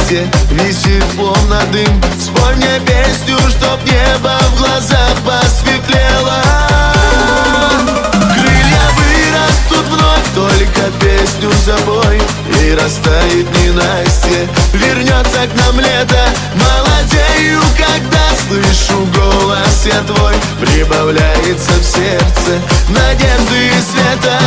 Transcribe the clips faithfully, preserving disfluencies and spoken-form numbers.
ненастье висит словно дым. Спой мне песню, чтоб небо в глазах посветлело. Крылья вырастут вновь, только песню забой, и растает ненастье, вернется к нам лето. Молодею, когда слышу голос я твой, прибавляется в сердце надежды и света.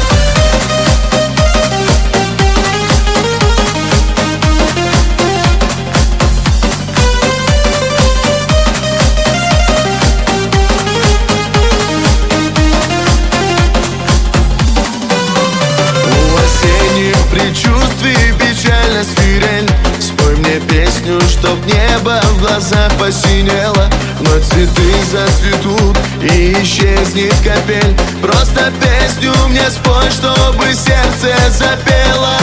Предчувствие, печально свирель. Спой мне песню, чтоб небо в глазах посинело. Но цветы зацветут и исчезнет капель. Просто песню мне спой, чтобы сердце запело.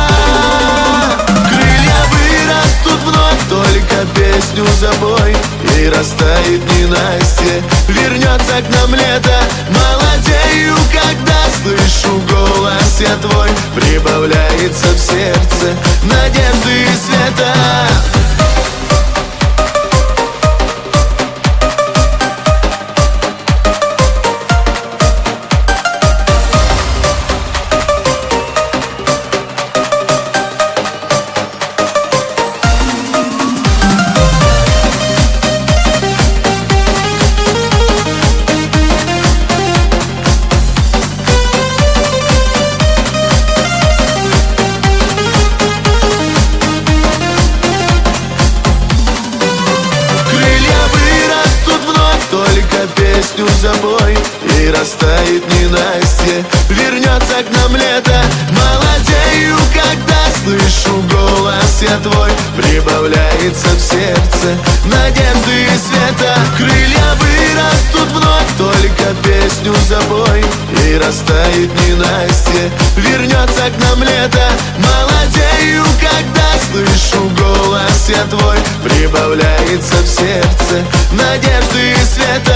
Крылья вырастут вновь, только песню забой, и растает ненастье, вернется к нам лето. Молодею, когда слышу голос я твой, прибавляется в сердце надежды и света. Песню забой, и растает ненастье, вернется к нам лето. Молодею, когда слышу голос я твой, прибавляется в сердце надежды и света. Крылья вырастут вновь, только песню забой, и растает ненастье, вернется к нам лето. Молодею, когда слышу голос я твой, прибавляется в сердце надежды и света.